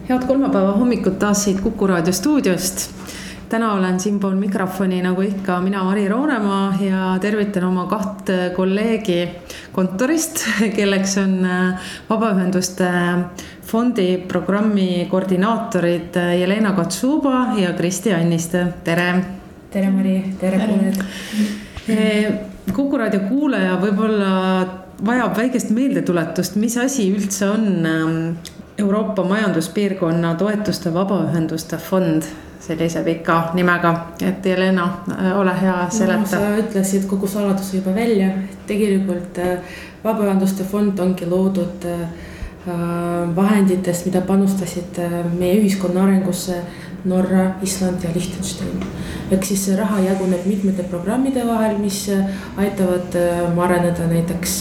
Head kolmapäeva hommikut taas siit Kuku Raadio stuudiost. Täna olen siinpool mikrofoni nagu ikka mina Mari Roonemaa ja tervitan oma 2 kolleegi kontorist, kelleks on Vabaühenduste fondi programmi koordinaatorid Jelena Kotsuba ja Kristi Anniste. Tere! Tere Mari, tere kuulajad! Kuku Raadio kuulaja võib-olla vajab väikest meeldetuletust, mis asi üldse on Euroopa majanduspiirkonna toetuste vabaühenduste fond sellise pika nimega, et Jelena, ole hea seleta. Sa ütlesid kogu saladuse juba välja. Tegelikult vabaühenduste fond ongi loodud vahenditest, mida panustasid meie ühiskonna arengusse Norra, Island ja Liechtenstein. Ehk siis see raha jaguneb mitmete programmide vahel, mis aitavad areneda näiteks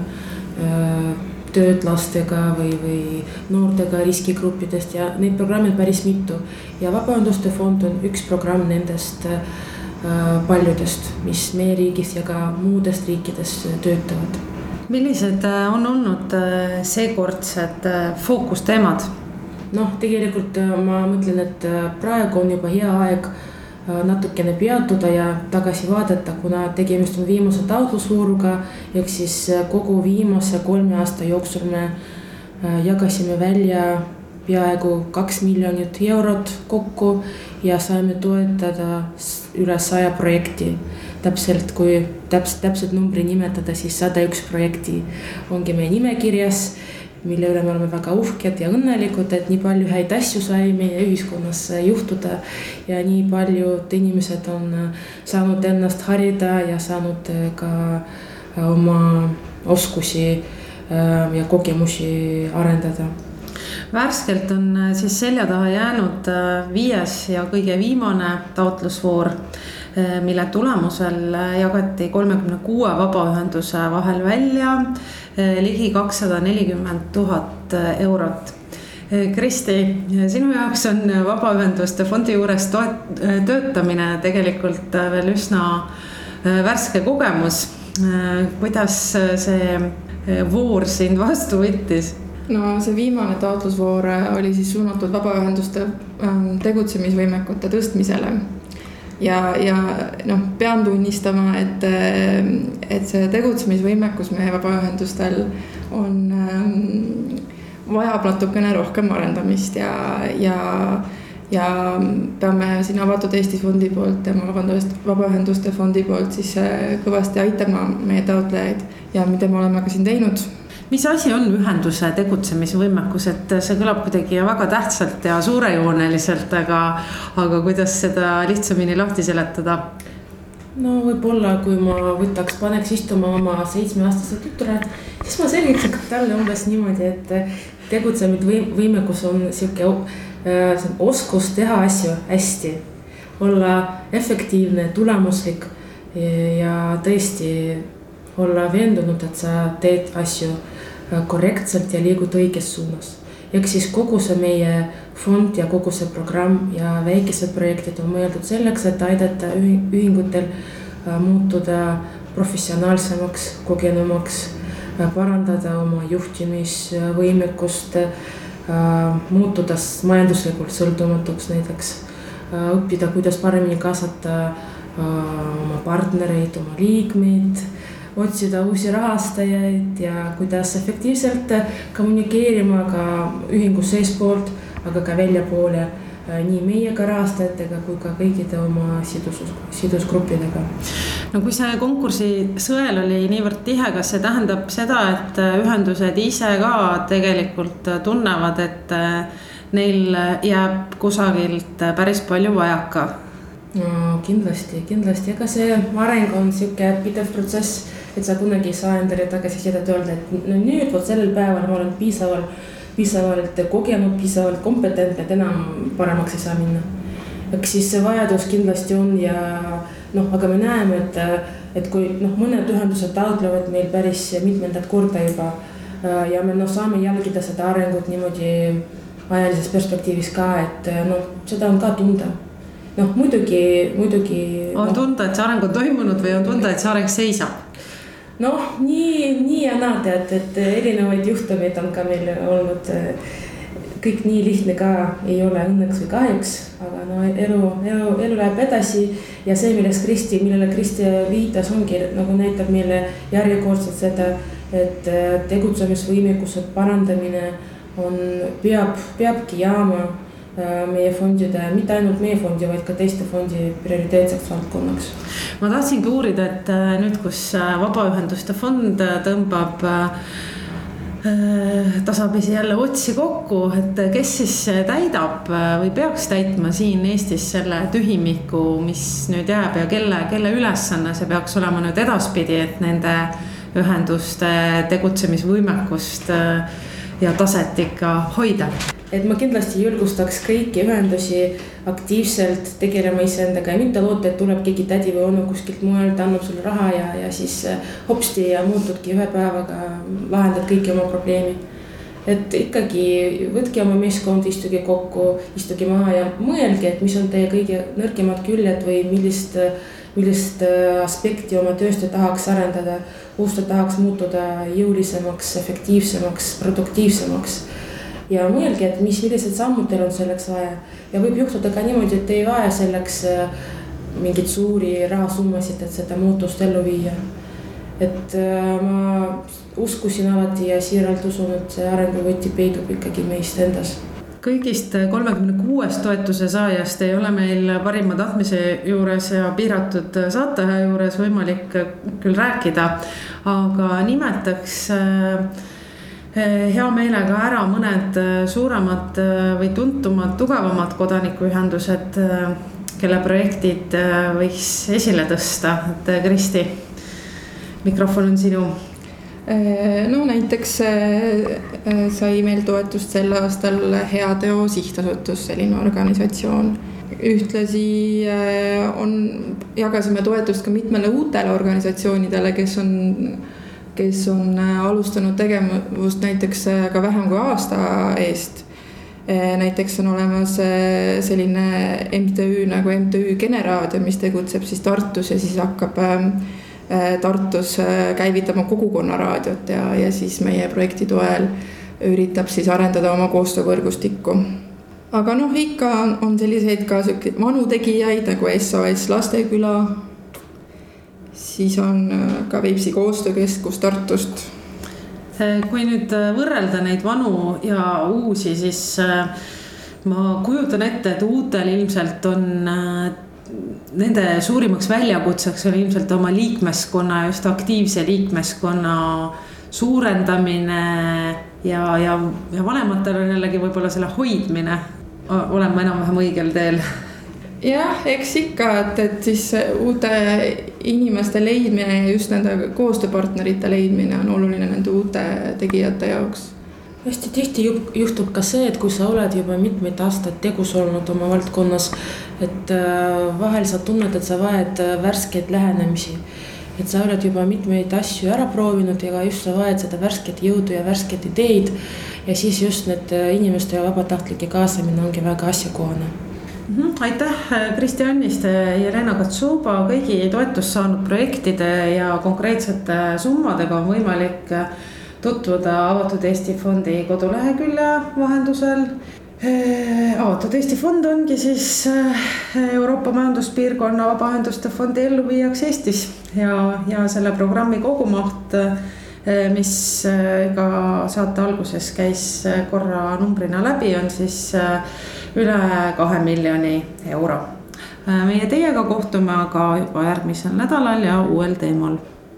tööd lastega või noortega riskigruppidest ja neid programme päris mitu. Ja Vabaühenduste fond on üks programm nendest paljudest, mis meie riigis ja ka muudest riikides töötavad. Millised on olnud seekordsed fookusteemad? Tegelikult ma mõtlen, et praegu on juba hea aeg natukene peatuda ja tagasi vaadata, kuna tegemist on viimase taotlusvooruga, ehk siis kogu viimase 3 aasta jooksul me jagasime välja peaaegu 2 miljonit eurot kokku ja saime toetada üle 100 projekti. Täpselt, kui täpselt numbri nimetada, siis 101 projekti ongi meie nimekirjas, mille üle me oleme väga uhked ja õnnelikud, et nii palju häid asju sai meie ühiskonnas juhtuda ja nii paljud inimesed on saanud ennast harida ja saanud ka oma oskusi ja kogemusi arendada. Värskelt on siis selja taha jäänud 5. ja kõige viimane taotlusvoor, mille tulemusel jagati 36 vabaühenduse vahel välja ligi 240 000 eurot. Kristi, sinu jaoks on Vabaühenduste fondi juures töötamine tegelikult veel üsna värske kogemus. Kuidas see voor sind vastu võttis? See viimane taotlusvoor oli siis suunatud vabaühenduste tegutsemisvõimekute tõstmisele. Ja pean tunnistama, et see tegutsemisvõimekus meie vabaühendustel on vajab natukene rohkem arendamist ja peame siin Avatud Eesti fondi poolt ja Vabaühenduste fondi poolt siis kõvasti aitama meie taotlejaid ja mida me oleme ka siin teinud. Mis asi on ühenduse tegutsemisvõimekus, et see kõlab kuidagi väga tähtsalt ja suurejooneliselt, aga kuidas seda lihtsamini lahti seletada? Võib-olla, kui ma paneks istuma oma 7-aastase tütre, siis ma selgitaks talle umbes niimoodi, et tegutsemisvõimekus on selline oskus teha asju hästi, olla efektiivne, tulemuslik ja tõesti olla veendunud, et sa teed asju korrektselt ja liigud õiges suunas. Ehk siis kogu see meie fond ja kogu see programm ja väikesed projektid on mõeldud selleks, et aidata ühingutel muutuda professionaalsemaks, kogenumaks, parandada oma juhtimisvõimekust, muutuda majanduslikult sõltumatuks näiteks, õppida, kuidas paremini kaasata oma partnereid, oma liikmeid, otsida uusi rahastajaid ja kuidas efektiivselt kommunikeerima ka ühingu seespoolt, aga ka väljapoole nii meiega rahastajatega kui ka kõigide oma sidusgruppidega. Kui see konkursi sõel oli niivõrd tihe, kas see tähendab seda, et ühendused ise ka tegelikult tunnevad, et neil jääb kusagilt päris palju vajaka? Kindlasti. Ega see areng on siuke pidev protsess, et sa kunagi ei saa endale tagasi seda öelda, et nüüd sellel päeval ma olen piisavalt kogenud, piisavalt kompetentne, et enam paremaks ei saa minna. Ehk siis see vajadus kindlasti on ja aga me näeme, et kui mõned ühendused taotlevad meil päris mitmendat korda juba ja me saame jälgida seda arengut niimoodi ajalises perspektiivis ka, et seda on ka tunda. Muidugi on tunda, et see areng on toimunud või on tunda, et see areng seisab? Nii ja naa tead, et erinevaid juhtumeid on ka meil olnud kõik nii lihtne ka ei ole õnneks või kahjuks, aga no elu läheb edasi ja see, millele Kristi viitas, ongi nagu näitab meile järjekordselt seda, et tegutsemisvõimekuse parandamine peabki jääma meie fondide, mitte ainult meie fondi, vaid ka teiste fondi prioriteetseks valdkonnaks. Ma tahtsingi uurida, et nüüd, kus Vabaühenduste fond tõmbab tasapisi jälle otsi kokku, et kes siis täidab või peaks täitma siin Eestis selle tühimiku, mis nüüd jääb ja kelle ülesanne see peaks olema nüüd edaspidi, et nende ühenduste tegutsemisvõimekust ja taset ikka hoida. Et ma kindlasti julgustaks kõiki ühendusi aktiivselt tegelema iseendaga ja mitte loota, et tuleb keegi tädi või onu kuskilt mujalt, annab sulle raha ja siis hopsti ja muutudki ühe päevaga, lahendad kõiki oma probleemi. Et ikkagi võtke oma meeskond, istuge kokku, istuge maha ja mõelge, et mis on teie kõige nõrgemad küljed või millist aspekti oma tööst tahaks arendada, kus ta tahaks muutuda jõulisemaks, efektiivsemaks, produktiivsemaks. Ja mõelge, et millised sammud teil on selleks vaja. Ja võib juhtuda ka niimoodi, et ei vaja selleks mingid suuri rahasummasid, et seda muutust ellu viia. Et ma uskusin alati ja siiralt usun, et see arenguvõti peidub ikkagi meist endas. Kõigist 36 toetuse saajast ei ole meil parima tahtmise juures ja piiratud saateaja juures võimalik küll rääkida, aga nimetaks hea meelega ära mõned suuremad või tuntumad, tugevamad kodanikuühendused, kelle projektid võiks esile tõsta. Et Kristi, mikrofon on sinu. No näiteks sai meil toetust sel aastal Heateo sihtasutus, selline organisatsioon. Ühtlasi jagasime toetust ka mitmele uutele organisatsioonidele, kes on alustanud tegevust näiteks ka vähem kui aasta eest. Näiteks on olemas selline MTÜ nagu MTÜ Generaadio, mis tegutseb siis Tartus ja siis hakkab Tartus käivitama kogukonnaraadiot ja siis meie projekti toel üritab siis arendada oma koostöövõrgustikku. Aga ikka on selliseid ka vanu tegijaid nagu SOS Lasteküla, siis on ka Veipsi koostöökeskus Tartust. Kui nüüd võrrelda neid vanu ja uusi, siis ma kujutan ette, et uutel ilmselt on nende suurimaks väljakutseks on ilmselt oma liikmeskonna, just aktiivse liikmeskonna suurendamine ja vanematel on jällegi võib-olla selle hoidmine. Olen ma enam-vähem õigel teel? Jah, eks ikka, et siis uute inimeste leidmine ja just nende koostööpartnerite leidmine on oluline nende uute tegijate jaoks. Hästi tihti juhtub ka see, et kui sa oled juba mitmeid aastaid tegus olnud oma valdkonnas, et vahel sa tunned, et sa vajad värskeid lähenemisi. Et sa oled juba mitmeid asju ära proovinud ja just sa vajad seda värsket jõudu ja värsket ideid ja siis just need inimeste ja vabatahtlike kaasamine ongi väga asjakohane. Aitäh Kristi Anniste ja Jelena Katsuba. Kõigi toetust saanud projektide ja konkreetsete summadega on võimalik tutvuda Avatud Eesti Fondi kodulehekülje vahendusel. Avatud Eesti Fond ongi siis Euroopa Majanduspiirkonna Vabaühenduste Fondi elluviijaks Eestis ja selle programmi kogumaht, mis ka saate alguses käis korra numbrina läbi, on siis üle 2 miljoni euro. Meie teiega kohtume aga juba järgmisel nädalal ja uuel teemal.